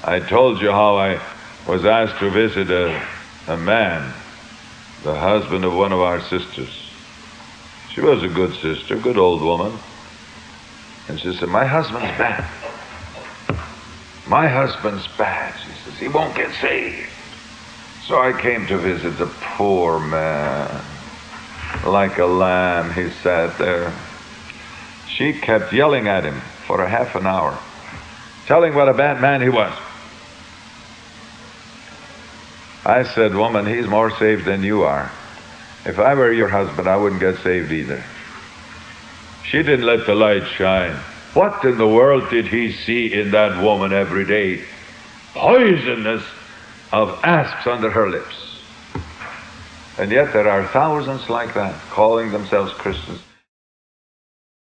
I told you how I was asked to visit a man, the husband of one of our sisters. She was a good sister, good old woman. And she said, my husband's bad. My husband's bad. She says, he won't get saved. So I came to visit the poor man. Like a lamb, he sat there. She kept yelling at him for a half an hour, telling what a bad man he was. I said, woman, he's more saved than you are. If I were your husband, I wouldn't get saved either. She didn't let the light shine. What in the world did he see in that woman every day? Poisonous of asps under her lips. And yet there are thousands like that, calling themselves Christians.